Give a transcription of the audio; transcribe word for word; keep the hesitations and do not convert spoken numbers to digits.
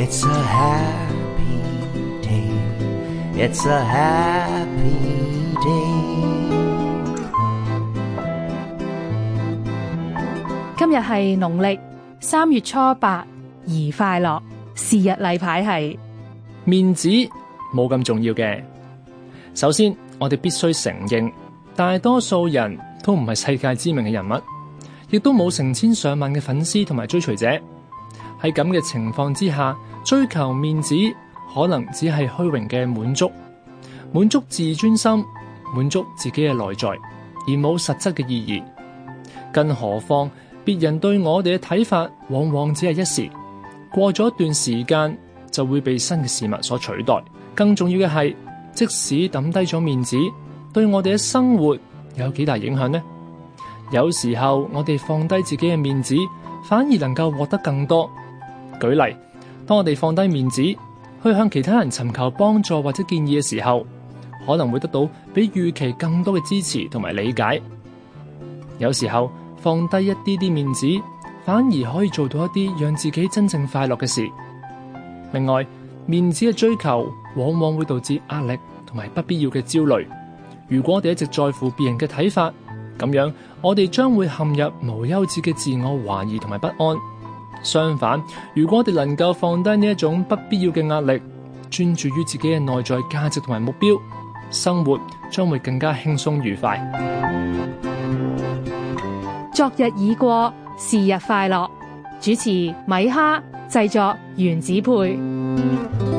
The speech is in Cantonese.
It's a happy day. It's a happy day. 今日係農曆三月初八，宜快樂。是日例牌係面子冇咁重要嘅。首先，我哋必須承認，大多數人都唔係世界知名嘅人物，亦都冇成千上萬嘅粉絲同埋追隨者。喺咁嘅情況之下，追求面子可能只係虛榮嘅滿足，滿足自尊心，滿足自己嘅內在，而冇實質嘅意義。更何況，別人對我哋嘅睇法往往只係一時，過咗一段時間就會被新嘅事物所取代。更重要嘅係，即使抌低咗面子，對我哋嘅生活有幾大影響呢？有時候我哋放低自己嘅面子，反而能夠獲得更多。舉例，當我哋放低面子去向其他人尋求幫助或者建議嘅時候，可能會得到比預期更多嘅支持同埋理解。有時候放低一啲啲面子，反而可以做到一啲讓自己真正快樂嘅事。另外，面子嘅追求往往會導致壓力同埋不必要嘅焦慮。如果我哋一直在乎別人嘅睇法，咁樣我哋將會陷入無休止嘅自我懷疑同埋不安。相反，如果我哋能夠放低呢一種不必要嘅壓力，專注於自己嘅內在價值同埋目標，生活將會更加輕鬆愉快。 昨日已過，是日快樂。主持米哈，製作原子配。